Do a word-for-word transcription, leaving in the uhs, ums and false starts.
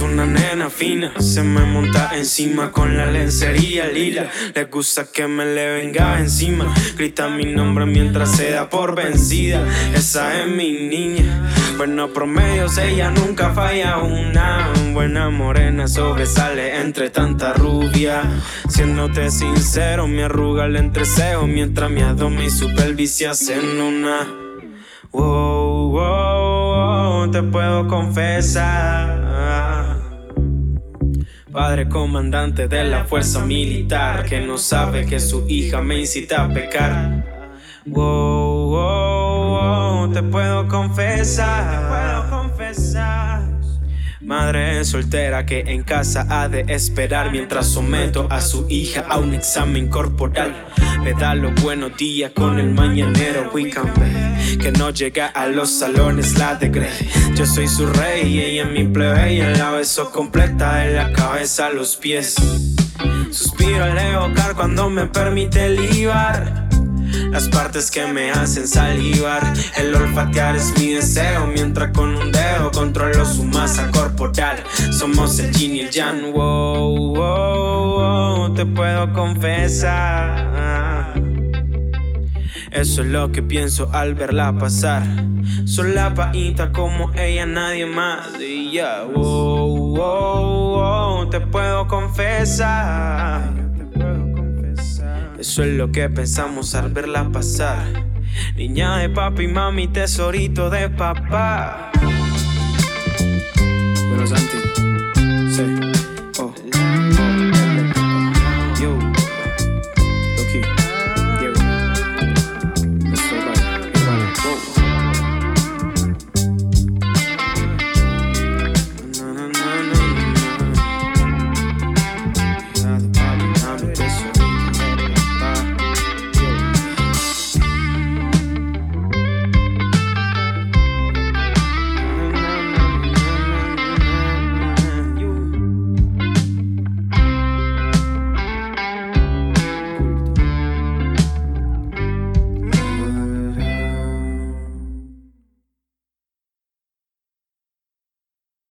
una nena fina, se me monta encima con la lencería lila. Le gusta que me le venga encima, grita mi nombre mientras se da por vencida. Esa es mi niña, buenos promedios, ella nunca falla una. Buena morena sobresale entre tanta rubia. Siéndote sincero, me arruga el entrecejo mientras mi abdomen y su pelvis se hacen una. Wow, wow, wow, te puedo confesar. Padre comandante de la fuerza militar, que no sabe que su hija me incita a pecar. Wow, wow, wow, te puedo confesar, te puedo confesar. Madre soltera que en casa ha de esperar mientras someto a su hija a un examen corporal. Le da los buenos días con el mañanero Weekend, que no llega a los salones la de Grey. Yo soy su rey y ella es mi plebeya, la beso completa de la cabeza a los pies. Suspiro al evocar cuando me permite libar las partes que me hacen salivar. El olfatear es mi deseo, mientras con un dedo controlo su masa corporal. Somos el yin y el yang. Wow, wow, wow, te puedo confesar. Eso es lo que pienso al verla pasar. Solapadita como ella, nadie más. Y ya, wow, wow, wow, te puedo confesar. Eso es lo que pensamos al verla pasar. Niña de papi, mami, tesorito de papá. Pero Santi,